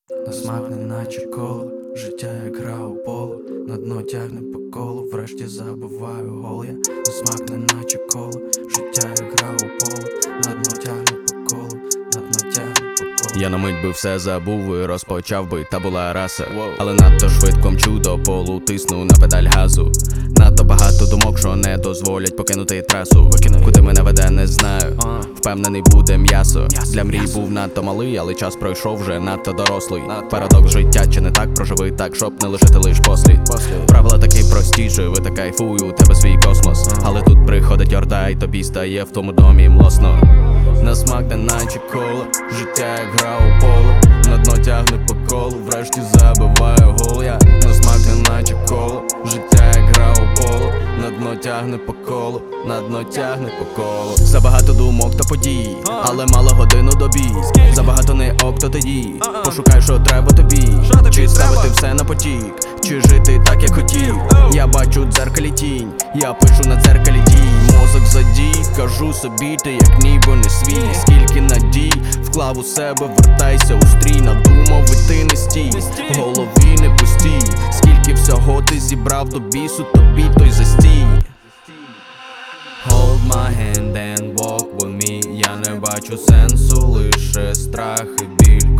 На смак не наче коло, життя як гра у поло, на дно тягне по колу, врешті забиваю гол я. На смак не наче коло, життя як гра у поло, на дно тягне по колу, на дно тягне по колу. Я на мить би все забув і розпочав би, та була раса. Але надто швидко мчу до полу, тисну на педаль газу. Надто багато думок, що не дозволять покинути трасу. Куди мене веде, не знаю, впевнений буде м'ясо. Для мрій був надто малий, але час пройшов вже надто дорослий. Парадокс життя, чи не так, проживи так, щоб не лишити лиш послід. Правила такі прості, живи та кайфуй, у тебе свій космос. Але тут приходить орда, і тобі стає в тому домі млосно. На смак не наче коло, життя як гра у поло, на дно тягне по колу, врешті забиваю гол я. На смак не наче коло, життя як гра у поло, на дно тягне по колу, на дно тягне по колу. Забагато думок та подій, але мало годину до бій. Забагато не ок, то тоді пошукай, що треба тобі. Чи ставити все на потік, чи жити так, як хотів. Я бачу в дзеркалі тінь, я пишу на дзеркалі дій. Мозок задій, кажу собі, ти як ніби не свій. Скільки надій вклав у себе, вертайся у стрій. Надумав і ти не стій, в голові не пустій. Скільки всього ти зібрав до бісу, тобі той застій. Hold my hand and walk with me. Я не бачу сенсу, лише страх і біль.